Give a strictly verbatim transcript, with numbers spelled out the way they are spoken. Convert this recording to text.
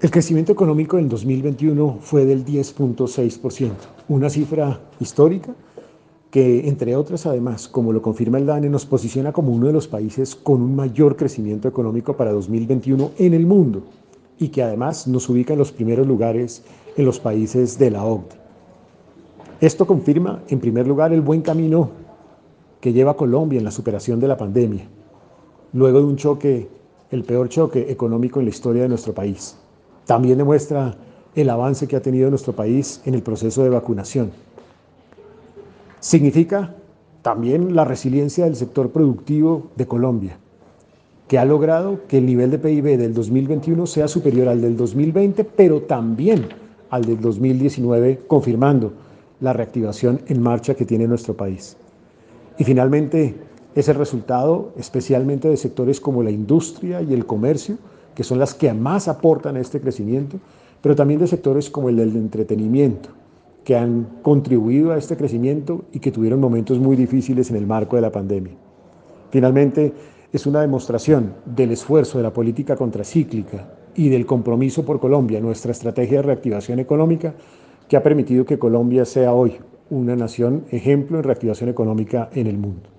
El crecimiento económico en dos mil veintiuno fue del diez punto seis por ciento, una cifra histórica que, entre otras, además, como lo confirma el DANE, nos posiciona como uno de los países con un mayor crecimiento económico para dos mil veintiuno en el mundo y que además nos ubica en los primeros lugares en los países de la O C D E. Esto confirma, en primer lugar, el buen camino que lleva Colombia en la superación de la pandemia, luego de un choque, el peor choque económico en la historia de nuestro país. También demuestra el avance que ha tenido nuestro país en el proceso de vacunación. Significa también la resiliencia del sector productivo de Colombia, que ha logrado que el nivel de P I B del dos mil veintiuno sea superior al del dos mil veinte, pero también al del dos mil diecinueve, confirmando la reactivación en marcha que tiene nuestro país. Y finalmente es el resultado especialmente de sectores como la industria y el comercio, que son las que más aportan a este crecimiento, pero también de sectores como el del entretenimiento, que han contribuido a este crecimiento y que tuvieron momentos muy difíciles en el marco de la pandemia. Finalmente, es una demostración del esfuerzo de la política contracíclica y del compromiso por Colombia, nuestra estrategia de reactivación económica, que ha permitido que Colombia sea hoy una nación ejemplo en reactivación económica en el mundo.